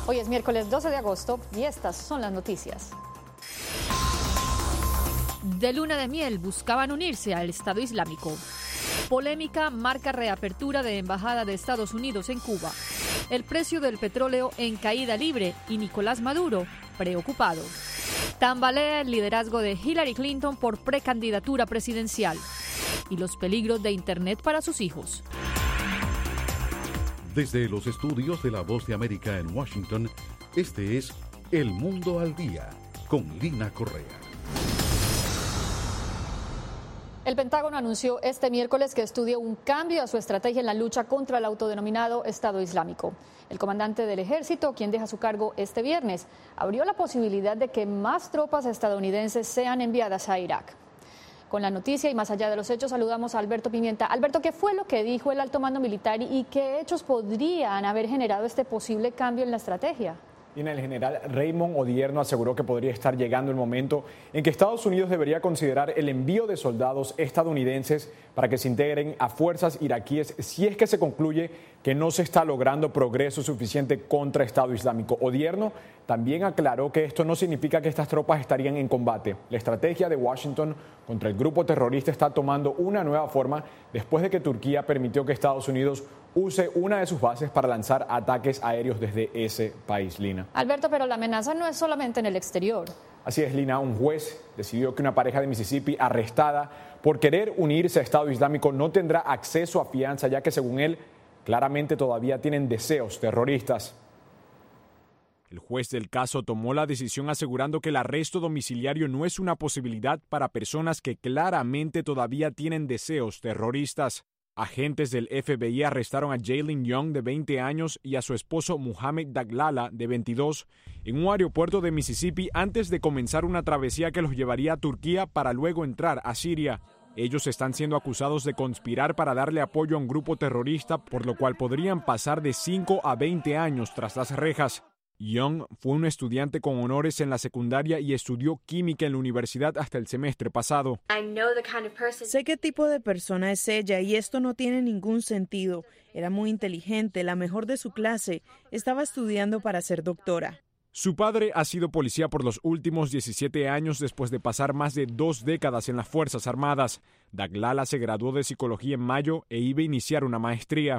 Hoy es miércoles 12 de agosto y estas son las noticias. De luna de miel buscaban unirse al Estado Islámico. Polémica marca reapertura de embajada de Estados Unidos en Cuba. El precio del petróleo en caída libre y Nicolás Maduro preocupado. Tambalea el liderazgo de Hillary Clinton por precandidatura presidencial. Y los peligros de Internet para sus hijos. Desde los estudios de La Voz de América en Washington, este es El Mundo al Día, con Lina Correa. El Pentágono anunció este miércoles que estudia un cambio a su estrategia en la lucha contra el autodenominado Estado Islámico. El comandante del ejército, quien deja su cargo este viernes, abrió la posibilidad de que más tropas estadounidenses sean enviadas a Irak. Con la noticia y más allá de los hechos, saludamos a Alberto Pimienta. Alberto, ¿qué fue lo que dijo el alto mando militar y qué hechos podrían haber generado este posible cambio en la estrategia? El general Raymond Odierno aseguró que podría estar llegando el momento en que Estados Unidos debería considerar el envío de soldados estadounidenses para que se integren a fuerzas iraquíes si es que se concluye que no se está logrando progreso suficiente contra Estado Islámico. Odierno también aclaró que esto no significa que estas tropas estarían en combate. La estrategia de Washington contra el grupo terrorista está tomando una nueva forma después de que Turquía permitió que Estados Unidos use una de sus bases para lanzar ataques aéreos desde ese país, Lina. Alberto, pero la amenaza no es solamente en el exterior. Así es, Lina. Un juez decidió que una pareja de Mississippi arrestada por querer unirse a Estado Islámico no tendrá acceso a fianza, ya que según él, claramente todavía tienen deseos terroristas. El juez del caso tomó la decisión asegurando que el arresto domiciliario no es una posibilidad para personas que claramente todavía tienen deseos terroristas. Agentes del FBI arrestaron a Jalen Young, de 20 años, y a su esposo Mohamed Daglala, de 22, en un aeropuerto de Mississippi antes de comenzar una travesía que los llevaría a Turquía para luego entrar a Siria. Ellos están siendo acusados de conspirar para darle apoyo a un grupo terrorista, por lo cual podrían pasar de 5 a 20 años tras las rejas. Young fue un estudiante con honores en la secundaria y estudió química en la universidad hasta el semestre pasado. Sé qué tipo de persona es ella y esto no tiene ningún sentido. Era muy inteligente, la mejor de su clase. Estaba estudiando para ser doctora. Su padre ha sido policía por los últimos 17 años después de pasar más de 2 décadas en las Fuerzas Armadas. Daglala se graduó de psicología en mayo e iba a iniciar una maestría.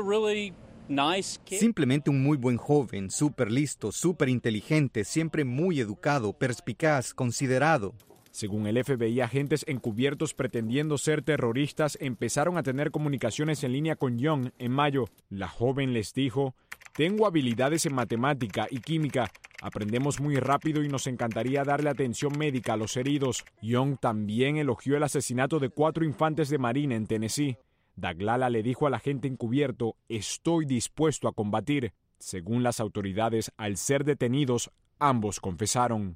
Simplemente un muy buen joven, súper listo, súper inteligente, siempre muy educado, perspicaz, considerado. Según el FBI, agentes encubiertos pretendiendo ser terroristas empezaron a tener comunicaciones en línea con Young en mayo. La joven les dijo: "Tengo habilidades en matemática y química. Aprendemos muy rápido y nos encantaría darle atención médica a los heridos". Young también elogió el asesinato de 4 infantes de Marina en Tennessee. Daglala le dijo al agente encubierto: "Estoy dispuesto a combatir". Según las autoridades, al ser detenidos, ambos confesaron.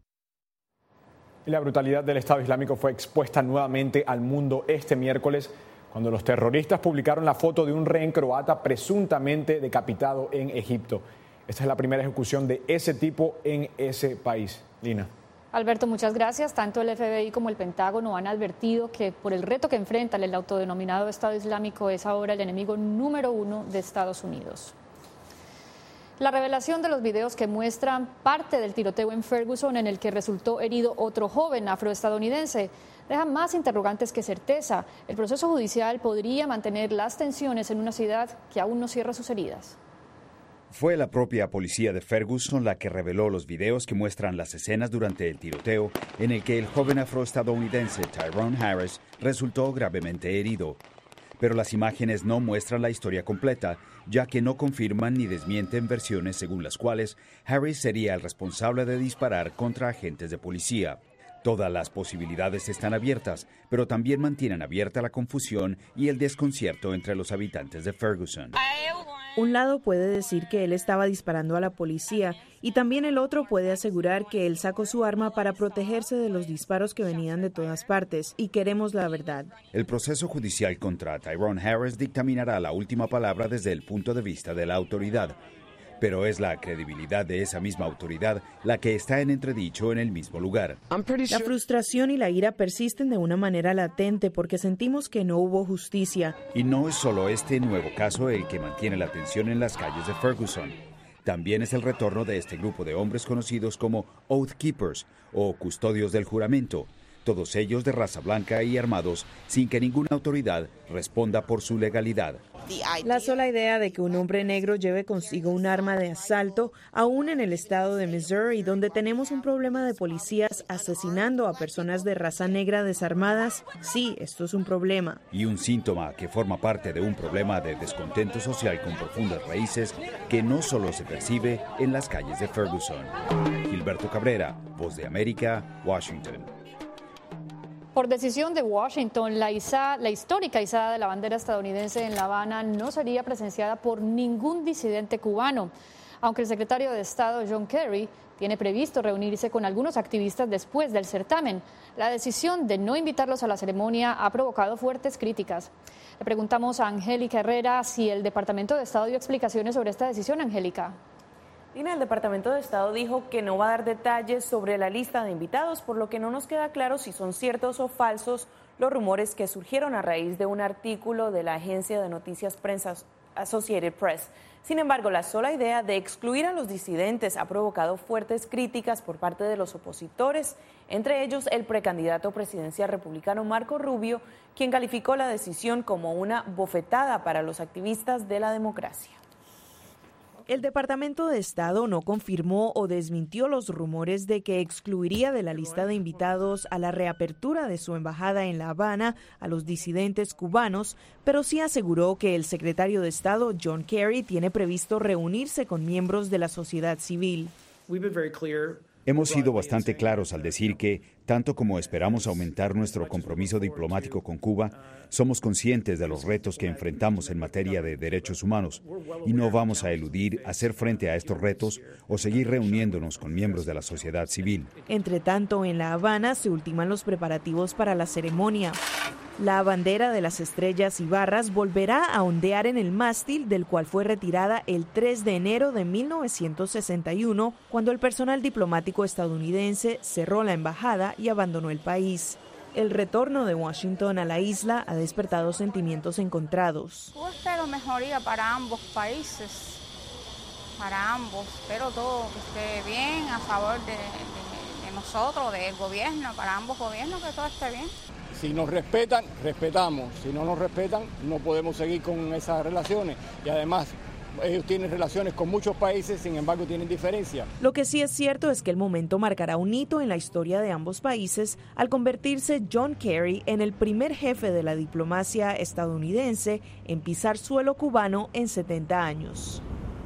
La brutalidad del Estado Islámico fue expuesta nuevamente al mundo este miércoles cuando los terroristas publicaron la foto de un rehén croata presuntamente decapitado en Egipto. Esta es la primera ejecución de ese tipo en ese país. Lina. Alberto, muchas gracias. Tanto el FBI como el Pentágono han advertido que por el reto que enfrentan el autodenominado Estado Islámico es ahora el enemigo número 1 de Estados Unidos. La revelación de los videos que muestran parte del tiroteo en Ferguson en el que resultó herido otro joven afroestadounidense deja más interrogantes que certeza. El proceso judicial podría mantener las tensiones en una ciudad que aún no cierra sus heridas. Fue la propia policía de Ferguson la que reveló los videos que muestran las escenas durante el tiroteo en el que el joven afroestadounidense Tyrone Harris resultó gravemente herido. Pero las imágenes no muestran la historia completa, ya que no confirman ni desmienten versiones según las cuales Harris sería el responsable de disparar contra agentes de policía. Todas las posibilidades están abiertas, pero también mantienen abierta la confusión y el desconcierto entre los habitantes de Ferguson. Un lado puede decir que él estaba disparando a la policía y también el otro puede asegurar que él sacó su arma para protegerse de los disparos que venían de todas partes, y queremos la verdad. El proceso judicial contra Tyrone Harris dictaminará la última palabra desde el punto de vista de la autoridad. Pero es la credibilidad de esa misma autoridad la que está en entredicho en el mismo lugar. La frustración y la ira persisten de una manera latente porque sentimos que no hubo justicia. Y no es solo este nuevo caso el que mantiene la tensión en las calles de Ferguson. También es el retorno de este grupo de hombres conocidos como Oath Keepers o custodios del juramento, todos ellos de raza blanca y armados sin que ninguna autoridad responda por su legalidad. La sola idea de que un hombre negro lleve consigo un arma de asalto, aún en el estado de Missouri, donde tenemos un problema de policías asesinando a personas de raza negra desarmadas, sí, esto es un problema. Y un síntoma que forma parte de un problema de descontento social con profundas raíces que no solo se percibe en las calles de Ferguson. Gilberto Cabrera, Voz de América, Washington. Por decisión de Washington, la histórica izada de la bandera estadounidense en La Habana no sería presenciada por ningún disidente cubano, aunque el secretario de Estado John Kerry tiene previsto reunirse con algunos activistas después del certamen. La decisión de no invitarlos a la ceremonia ha provocado fuertes críticas. Le preguntamos a Angélica Herrera si el Departamento de Estado dio explicaciones sobre esta decisión. Angélica. Lina, el Departamento de Estado dijo que no va a dar detalles sobre la lista de invitados, por lo que no nos queda claro si son ciertos o falsos los rumores que surgieron a raíz de un artículo de la agencia de noticias prensa Associated Press. Sin embargo, la sola idea de excluir a los disidentes ha provocado fuertes críticas por parte de los opositores, entre ellos el precandidato presidencial republicano Marco Rubio, quien calificó la decisión como una bofetada para los activistas de la democracia. El Departamento de Estado no confirmó o desmintió los rumores de que excluiría de la lista de invitados a la reapertura de su embajada en La Habana a los disidentes cubanos, pero sí aseguró que el secretario de Estado, John Kerry, tiene previsto reunirse con miembros de la sociedad civil. Hemos sido bastante claros al decir que, tanto como esperamos aumentar nuestro compromiso diplomático con Cuba, somos conscientes de los retos que enfrentamos en materia de derechos humanos y no vamos a eludir hacer frente a estos retos o seguir reuniéndonos con miembros de la sociedad civil. Entre tanto, en La Habana se ultiman los preparativos para la ceremonia. La bandera de las estrellas y barras volverá a ondear en el mástil, del cual fue retirada el 3 de enero de 1961, cuando el personal diplomático estadounidense cerró la embajada y abandonó el país. El retorno de Washington a la isla ha despertado sentimientos encontrados. Yo espero mejoría para ambos países, para ambos. Espero todo que esté bien a favor de nosotros, del gobierno, para ambos gobiernos, que todo esté bien. Si nos respetan, respetamos. Si no nos respetan, no podemos seguir con esas relaciones. Y además, ellos tienen relaciones con muchos países, sin embargo, tienen diferencias. Lo que sí es cierto es que el momento marcará un hito en la historia de ambos países al convertirse John Kerry en el primer jefe de la diplomacia estadounidense en pisar suelo cubano en 70 años.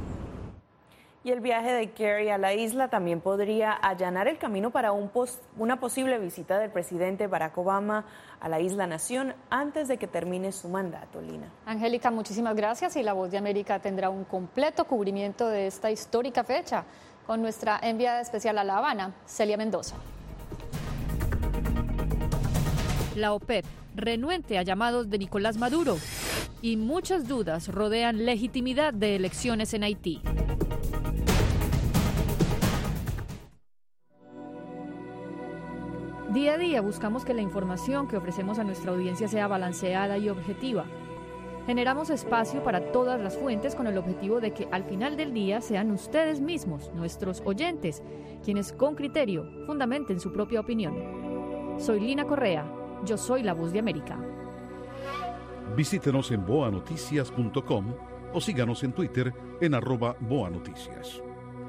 Y el viaje de Kerry a la isla también podría allanar el camino para una posible visita del presidente Barack Obama a la isla Nación antes de que termine su mandato, Lina. Angélica, muchísimas gracias, y La Voz de América tendrá un completo cubrimiento de esta histórica fecha con nuestra enviada especial a La Habana, Celia Mendoza. La OPEP, renuente a llamados de Nicolás Maduro, y muchas dudas rodean legitimidad de elecciones en Haití. Día a día buscamos que la información que ofrecemos a nuestra audiencia sea balanceada y objetiva. Generamos espacio para todas las fuentes con el objetivo de que al final del día sean ustedes mismos, nuestros oyentes, quienes con criterio fundamenten su propia opinión. Soy Lina Correa, yo soy La Voz de América. Visítenos en boanoticias.com o síganos en Twitter en @boanoticias.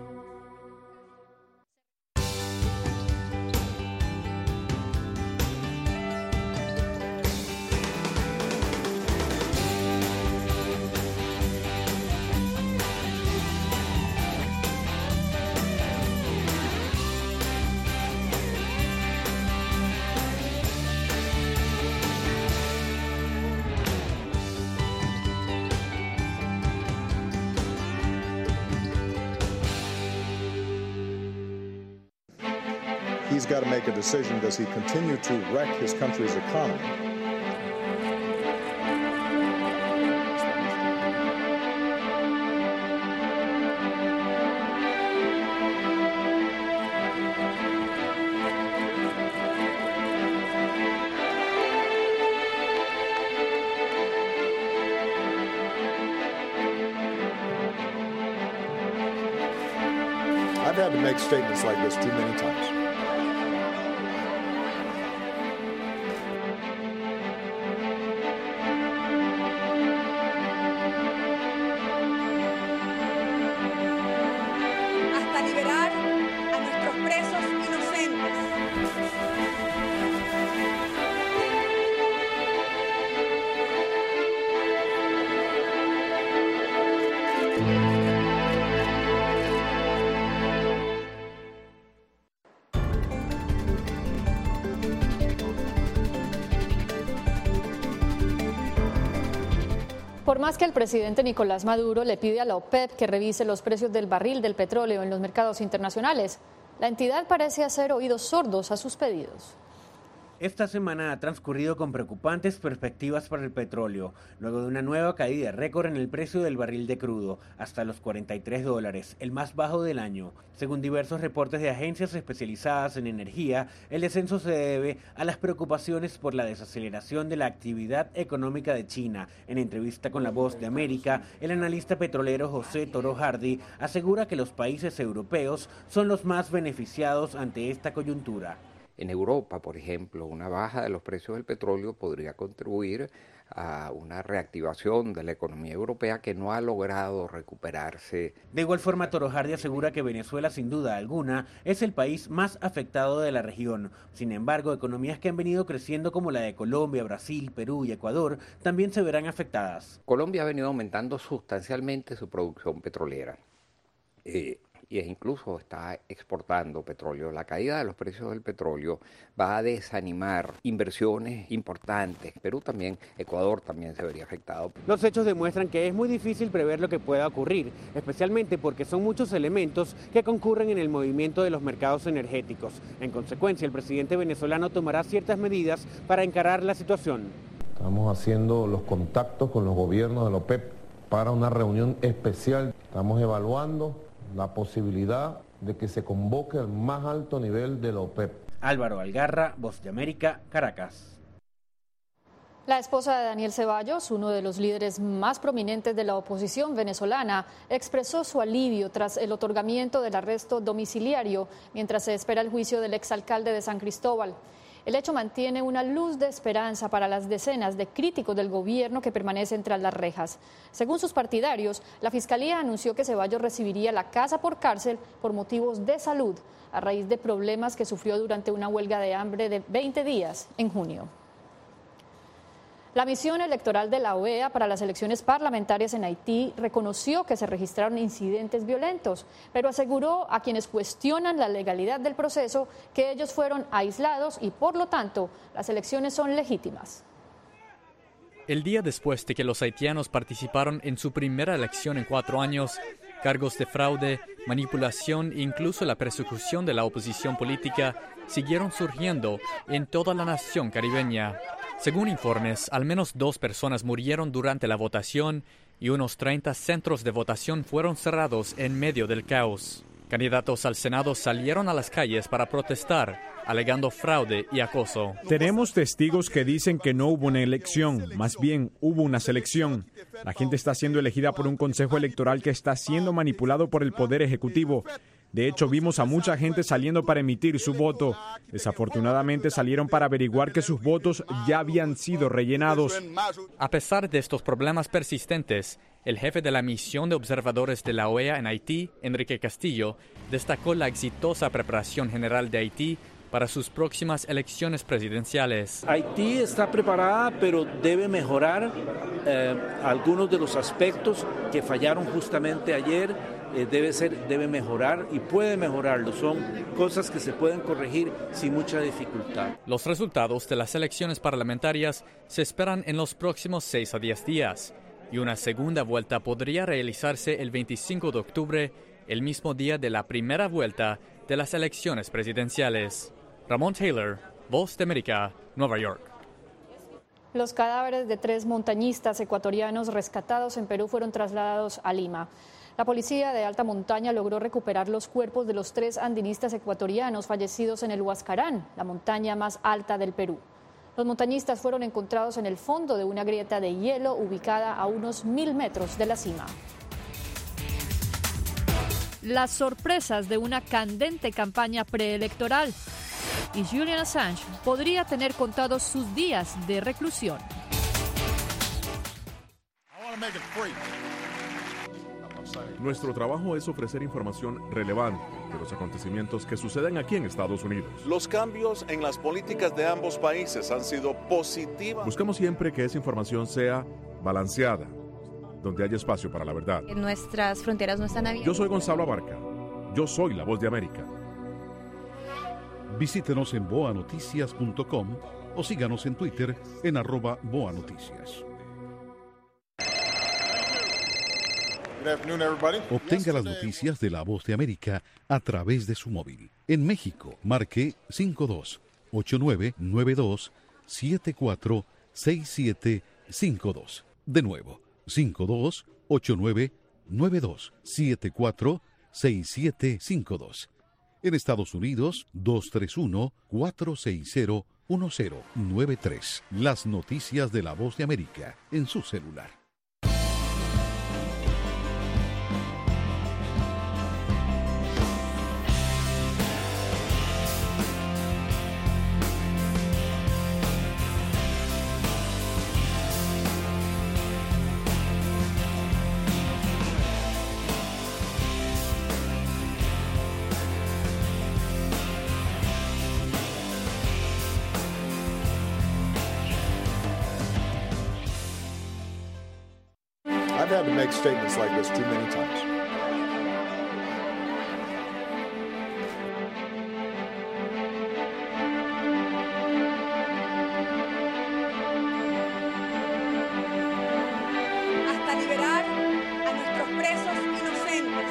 He's got to make a decision. Does he continue to wreck his country's economy? I've had to make statements like this too many times. Hasta liberar a nuestros presos inocentes. Por más que el presidente Nicolás Maduro le pide a la OPEP que revise los precios del barril del petróleo en los mercados internacionales, la entidad parece hacer oídos sordos a sus pedidos. Esta semana ha transcurrido con preocupantes perspectivas para el petróleo, luego de una nueva caída récord en el precio del barril de crudo, hasta los $43, el más bajo del año. Según diversos reportes de agencias especializadas en energía, el descenso se debe a las preocupaciones por la desaceleración de la actividad económica de China. En entrevista con La Voz de América, el analista petrolero José Toro Hardy asegura que los países europeos son los más beneficiados ante esta coyuntura. En Europa, por ejemplo, una baja de los precios del petróleo podría contribuir a una reactivación de la economía europea que no ha logrado recuperarse. De igual forma, Toro Hardy asegura que Venezuela, sin duda alguna, es el país más afectado de la región. Sin embargo, economías que han venido creciendo como la de Colombia, Brasil, Perú y Ecuador también se verán afectadas. Colombia ha venido aumentando sustancialmente su producción petrolera. Y incluso está exportando petróleo. La caída de los precios del petróleo va a desanimar inversiones importantes. Perú también, Ecuador también se vería afectado. Los hechos demuestran que es muy difícil prever lo que pueda ocurrir, especialmente porque son muchos elementos que concurren en el movimiento de los mercados energéticos. En consecuencia, el presidente venezolano tomará ciertas medidas para encarar la situación. Estamos haciendo los contactos con los gobiernos de la OPEP para una reunión especial. Estamos evaluando la posibilidad de que se convoque al más alto nivel de la OPEP. Álvaro Algarra, Voz de América, Caracas. La esposa de Daniel Ceballos, uno de los líderes más prominentes de la oposición venezolana, expresó su alivio tras el otorgamiento del arresto domiciliario mientras se espera el juicio del exalcalde de San Cristóbal. El hecho mantiene una luz de esperanza para las decenas de críticos del gobierno que permanecen tras las rejas. Según sus partidarios, la Fiscalía anunció que Ceballos recibiría la casa por cárcel por motivos de salud, a raíz de problemas que sufrió durante una huelga de hambre de 20 días en junio. La misión electoral de la OEA para las elecciones parlamentarias en Haití reconoció que se registraron incidentes violentos, pero aseguró a quienes cuestionan la legalidad del proceso que ellos fueron aislados y, por lo tanto, las elecciones son legítimas. El día después de que los haitianos participaron en su primera elección en 4 años, cargos de fraude, manipulación e incluso la persecución de la oposición política siguieron surgiendo en toda la nación caribeña. Según informes, al menos 2 personas murieron durante la votación y unos 30 centros de votación fueron cerrados en medio del caos. Candidatos al Senado salieron a las calles para protestar, alegando fraude y acoso. Tenemos testigos que dicen que no hubo una elección, más bien hubo una selección. La gente está siendo elegida por un consejo electoral que está siendo manipulado por el Poder Ejecutivo. De hecho, vimos a mucha gente saliendo para emitir su voto. Desafortunadamente salieron para averiguar que sus votos ya habían sido rellenados. A pesar de estos problemas persistentes, el jefe de la misión de observadores de la OEA en Haití, Enrique Castillo, destacó la exitosa preparación general de Haití para sus próximas elecciones presidenciales. Haití está preparada, pero debe mejorar algunos de los aspectos que fallaron justamente ayer. Debe mejorar y puede mejorarlo. Son cosas que se pueden corregir sin mucha dificultad. Los resultados de las elecciones parlamentarias se esperan en los próximos 6 a 10 días y una segunda vuelta podría realizarse el 25 de octubre, el mismo día de la primera vuelta de las elecciones presidenciales. Ramón Taylor, Voz de América, Nueva York. Los cadáveres de 3 montañistas ecuatorianos rescatados en Perú fueron trasladados a Lima. La policía de alta montaña logró recuperar los cuerpos de los 3 andinistas ecuatorianos fallecidos en el Huascarán, la montaña más alta del Perú. Los montañistas fueron encontrados en el fondo de una grieta de hielo ubicada a unos 1000 metros de la cima. las sorpresas de una candente campaña preelectoral. Y Julian Assange podría tener contados sus días de reclusión. Nuestro trabajo es ofrecer información relevante de los acontecimientos que suceden aquí en Estados Unidos. Los cambios en las políticas de ambos países han sido positivas. Buscamos siempre que esa información sea balanceada, donde haya espacio para la verdad. Nuestras fronteras no están abiertas. Yo soy Gonzalo Abarca. Yo soy la voz de América. Visítenos en boanoticias.com o síganos en Twitter en @boanoticias. Obtenga las noticias de La Voz de América a través de su móvil. En México, marque 5289-746752. De nuevo, 5289-946752. En Estados Unidos, 231-460-1093. Las noticias de La Voz de América en su celular. I've had to make statements like this too many times. Hasta liberar a nuestros presos inocentes.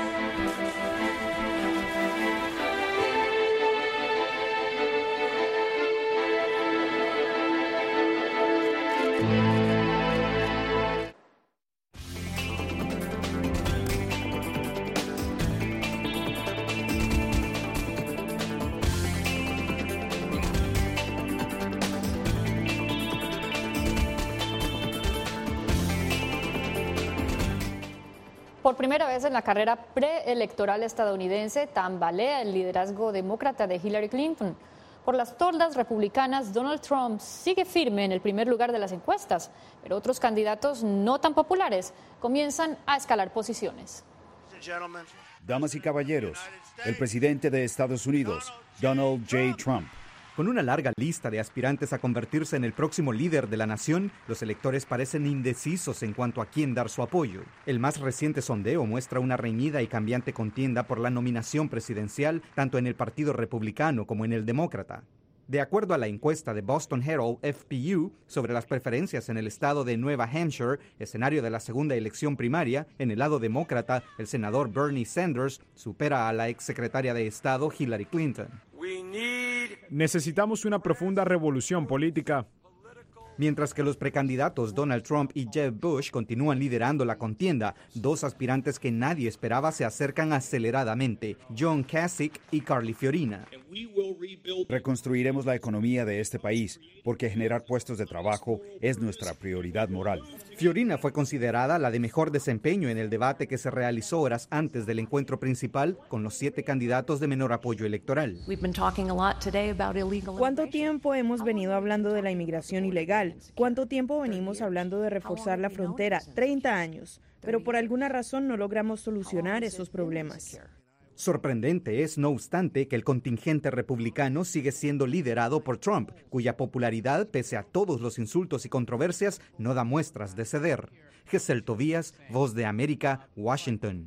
Por primera vez en la carrera preelectoral estadounidense tambalea el liderazgo demócrata de Hillary Clinton. Por las toldas republicanas, Donald Trump sigue firme en el primer lugar de las encuestas, pero otros candidatos no tan populares comienzan a escalar posiciones. Damas y caballeros, el presidente de Estados Unidos, Donald J. Trump. Con una larga lista de aspirantes a convertirse en el próximo líder de la nación, los electores parecen indecisos en cuanto a quién dar su apoyo. El más reciente sondeo muestra una reñida y cambiante contienda por la nominación presidencial, tanto en el Partido Republicano como en el Demócrata. De acuerdo a la encuesta de Boston Herald FPU sobre las preferencias en el estado de Nueva Hampshire, escenario de la segunda elección primaria, en el lado demócrata, el senador Bernie Sanders supera a la exsecretaria de Estado Hillary Clinton. Necesitamos una profunda revolución política. Mientras que los precandidatos Donald Trump y Jeb Bush continúan liderando la contienda, dos aspirantes que nadie esperaba se acercan aceleradamente, John Kasich y Carly Fiorina. Reconstruiremos la economía de este país, porque generar puestos de trabajo es nuestra prioridad moral. Fiorina fue considerada la de mejor desempeño en el debate que se realizó horas antes del encuentro principal con los 7 candidatos de menor apoyo electoral. ¿Cuánto tiempo hemos venido hablando de la inmigración ilegal? ¿Cuánto tiempo venimos hablando de reforzar la frontera? 30 años. Pero por alguna razón no logramos solucionar esos problemas. Sorprendente es, no obstante, que el contingente republicano sigue siendo liderado por Trump, cuya popularidad, pese a todos los insultos y controversias, no da muestras de ceder. Gesell Tobías, Voz de América, Washington.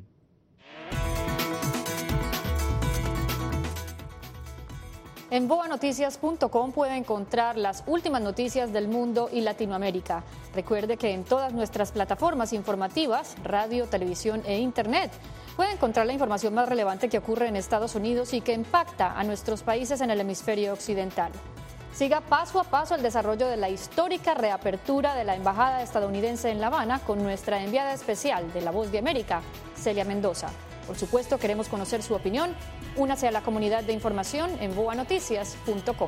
En boanoticias.com puede encontrar las últimas noticias del mundo y Latinoamérica. Recuerde que en todas nuestras plataformas informativas, radio, televisión e internet, puede encontrar la información más relevante que ocurre en Estados Unidos y que impacta a nuestros países en el hemisferio occidental. Siga paso a paso el desarrollo de la histórica reapertura de la Embajada estadounidense en La Habana con nuestra enviada especial de La Voz de América, Celia Mendoza. Por supuesto, queremos conocer su opinión. Únase a la comunidad de información en boanoticias.com.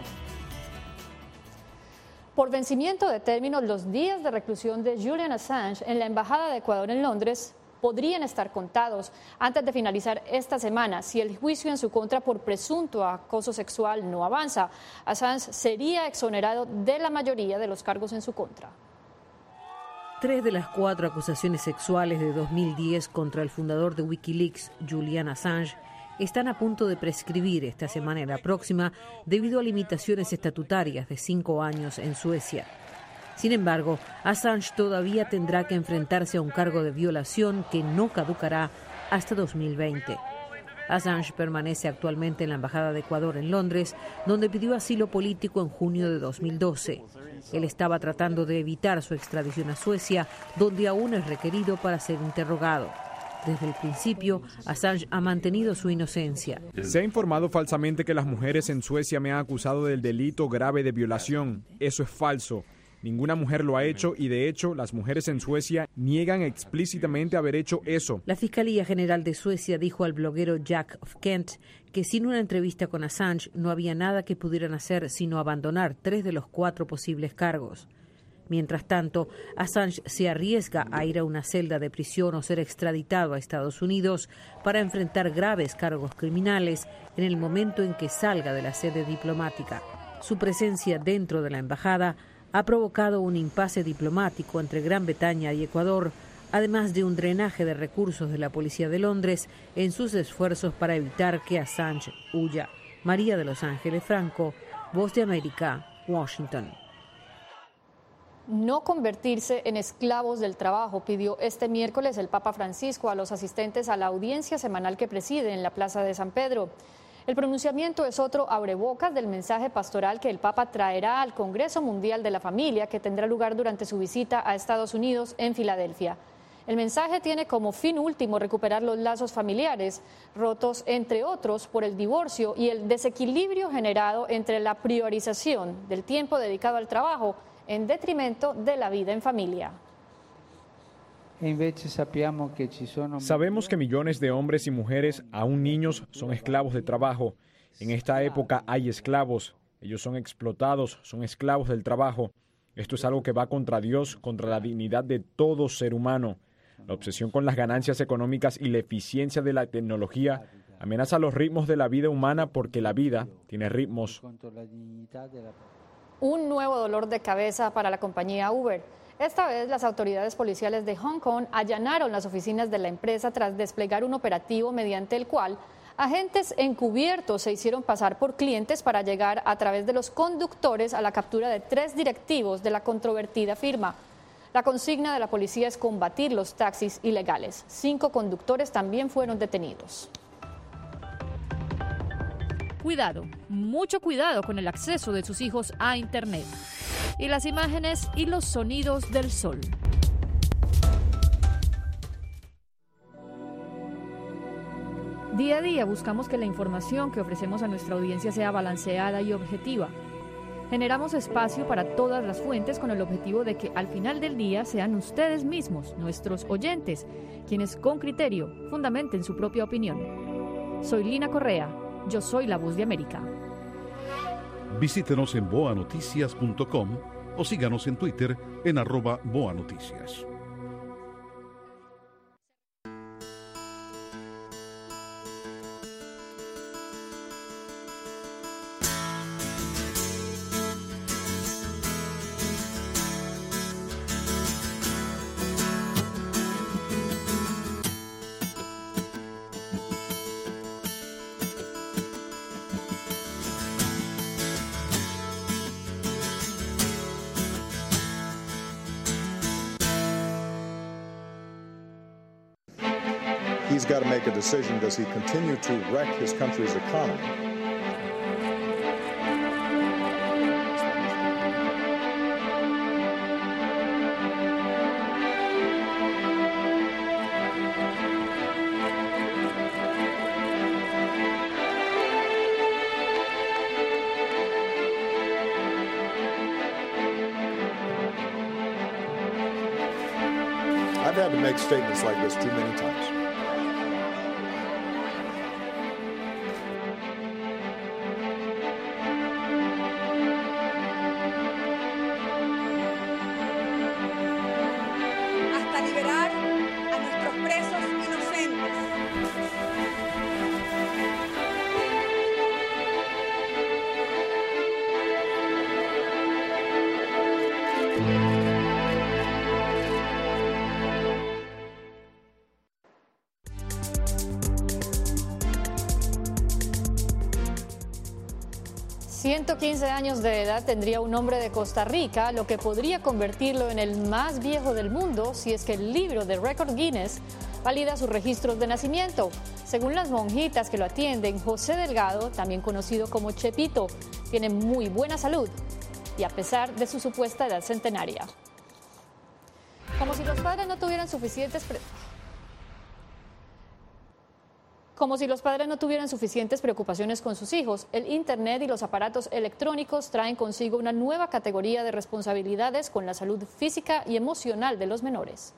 Por vencimiento de términos, los días de reclusión de Julian Assange en la Embajada de Ecuador en Londres podrían estar contados antes de finalizar esta semana. Si el juicio en su contra por presunto acoso sexual no avanza, Assange sería exonerado de la mayoría de los cargos en su contra. 3 de las 4 acusaciones sexuales de 2010 contra el fundador de Wikileaks, Julian Assange, están a punto de prescribir esta semana y la próxima debido a limitaciones estatutarias de 5 años en Suecia. Sin embargo, Assange todavía tendrá que enfrentarse a un cargo de violación que no caducará hasta 2020. Assange permanece actualmente en la Embajada de Ecuador en Londres, donde pidió asilo político en junio de 2012. Él estaba tratando de evitar su extradición a Suecia, donde aún es requerido para ser interrogado. Desde el principio, Assange ha mantenido su inocencia. Se ha informado falsamente que las mujeres en Suecia me han acusado del delito grave de violación. Eso es falso. Ninguna mujer lo ha hecho y, de hecho, las mujeres en Suecia niegan explícitamente haber hecho eso. La Fiscalía General de Suecia dijo al bloguero Jack of Kent que sin una entrevista con Assange no había nada que pudieran hacer sino abandonar 3 de los 4 posibles cargos. Mientras tanto, Assange se arriesga a ir a una celda de prisión o ser extraditado a Estados Unidos para enfrentar graves cargos criminales en el momento en que salga de la sede diplomática. Su presencia dentro de la embajada ha provocado un impasse diplomático entre Gran Bretaña y Ecuador, además de un drenaje de recursos de la Policía de Londres en sus esfuerzos para evitar que Assange huya. María de Los Ángeles Franco, Voz de América, Washington. No convertirse en esclavos del trabajo, pidió este miércoles el Papa Francisco a los asistentes a la audiencia semanal que preside en la Plaza de San Pedro. El pronunciamiento es otro abrebocas del mensaje pastoral que el Papa traerá al Congreso Mundial de la Familia, que tendrá lugar durante su visita a Estados Unidos en Filadelfia. El mensaje tiene como fin último recuperar los lazos familiares, rotos entre otros por el divorcio y el desequilibrio generado entre la priorización del tiempo dedicado al trabajo en detrimento de la vida en familia. Sabemos que millones de hombres y mujeres, aún niños, son esclavos de trabajo. En esta época hay esclavos. Ellos son explotados, son esclavos del trabajo. Esto es algo que va contra Dios, contra la dignidad de todo ser humano. La obsesión con las ganancias económicas y la eficiencia de la tecnología amenaza los ritmos de la vida humana porque la vida tiene ritmos. Un nuevo dolor de cabeza para la compañía Uber. Esta vez las autoridades policiales de Hong Kong allanaron las oficinas de la empresa tras desplegar un operativo mediante el cual agentes encubiertos se hicieron pasar por clientes para llegar a través de los conductores a la captura de 3 directivos de la controvertida firma. La consigna de la policía es combatir los taxis ilegales. 5 conductores también fueron detenidos. Cuidado, mucho cuidado con el acceso de sus hijos a Internet. Y las imágenes y los sonidos del sol. Día a día buscamos que la información que ofrecemos a nuestra audiencia sea balanceada y objetiva. Generamos espacio para todas las fuentes con el objetivo de que al final del día sean ustedes mismos, nuestros oyentes, quienes con criterio fundamenten su propia opinión. Soy Lina Correa, yo soy la Voz de América. Visítenos en boanoticias.com o síganos en Twitter en @boanoticias. He's got to make a decision. Does he continue to wreck his country's economy? I've had to make statements like this too many times. Hasta liberar a nuestros presos 115 años de edad tendría un hombre de Costa Rica, lo que podría convertirlo en el más viejo del mundo si es que el libro de récord Guinness valida sus registros de nacimiento. Según las monjitas que lo atienden, José Delgado, también conocido como Chepito, tiene muy buena salud y a pesar de su supuesta edad centenaria. Como si los padres no tuvieran suficientes preocupaciones con sus hijos, el Internet y los aparatos electrónicos traen consigo una nueva categoría de responsabilidades con la salud física y emocional de los menores.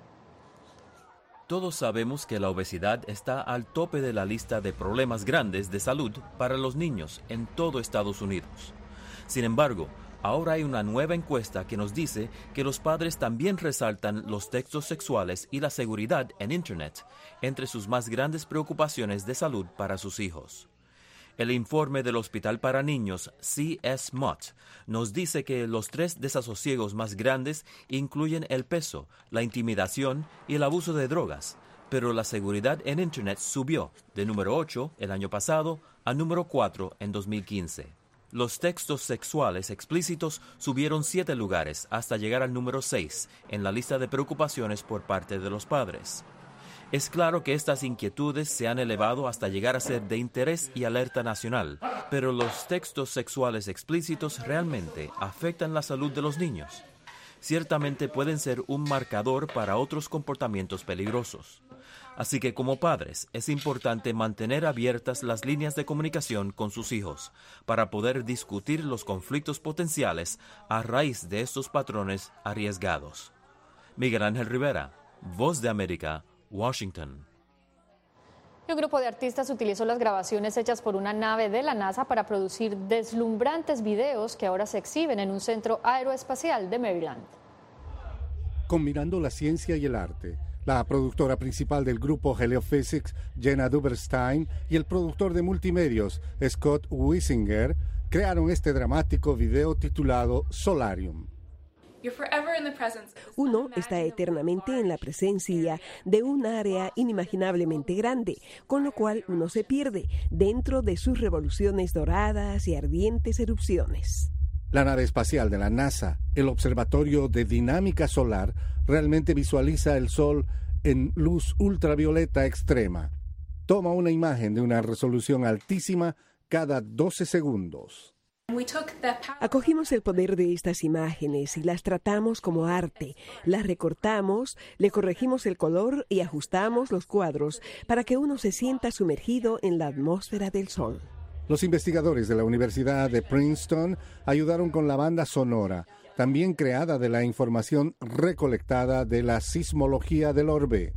Todos sabemos que la obesidad está al tope de la lista de problemas grandes de salud para los niños en todo Estados Unidos. Sin embargo, ahora hay una nueva encuesta que nos dice que los padres también resaltan los textos sexuales y la seguridad en Internet entre sus más grandes preocupaciones de salud para sus hijos. El informe del Hospital para Niños C.S. Mott nos dice que los 3 desasosiegos más grandes incluyen el peso, la intimidación y el abuso de drogas, pero la seguridad en Internet subió de número 8 el año pasado a número 4 en 2015. Los textos sexuales explícitos subieron 7 lugares hasta llegar al número 6 en la lista de preocupaciones por parte de los padres. Es claro que estas inquietudes se han elevado hasta llegar a ser de interés y alerta nacional, pero los textos sexuales explícitos realmente afectan la salud de los niños. Ciertamente pueden ser un marcador para otros comportamientos peligrosos. Así que como padres es importante mantener abiertas las líneas de comunicación con sus hijos para poder discutir los conflictos potenciales a raíz de estos patrones arriesgados. Miguel Ángel Rivera, Voz de América, Washington. Un grupo de artistas utilizó las grabaciones hechas por una nave de la NASA para producir deslumbrantes videos que ahora se exhiben en un centro aeroespacial de Maryland. Combinando la ciencia y el arte, la productora principal del grupo Heliophysics, Jenna Duberstein, y el productor de multimedios, Scott Wisinger, crearon este dramático video titulado Solarium. Uno está eternamente en la presencia de un área inimaginablemente grande, con lo cual uno se pierde dentro de sus revoluciones doradas y ardientes erupciones. La nave espacial de la NASA, el Observatorio de Dinámica Solar, realmente visualiza el Sol en luz ultravioleta extrema. Toma una imagen de una resolución altísima cada 12 segundos. Acogimos el poder de estas imágenes y las tratamos como arte. Las recortamos, le corregimos el color y ajustamos los cuadros para que uno se sienta sumergido en la atmósfera del Sol. Los investigadores de la Universidad de Princeton ayudaron con la banda sonora, también creada de la información recolectada de la sismología del orbe.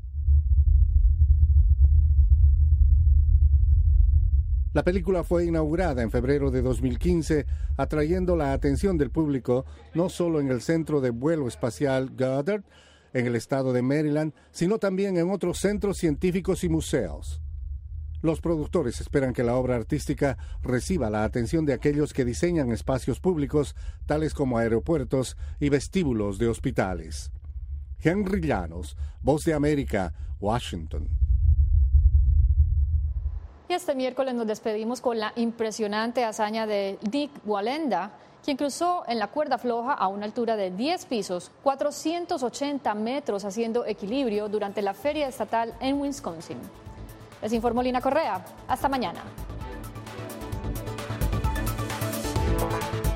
La película fue inaugurada en febrero de 2015, atrayendo la atención del público no solo en el Centro de Vuelo Espacial Goddard, en el estado de Maryland, sino también en otros centros científicos y museos. Los productores esperan que la obra artística reciba la atención de aquellos que diseñan espacios públicos, tales como aeropuertos y vestíbulos de hospitales. Henry Llanos, Voz de América, Washington. Y este miércoles nos despedimos con la impresionante hazaña de Nick Wallenda, quien cruzó en la cuerda floja a una altura de 10 pisos, 480 metros, haciendo equilibrio durante la feria estatal en Wisconsin. Les informó Lina Correa. Hasta mañana.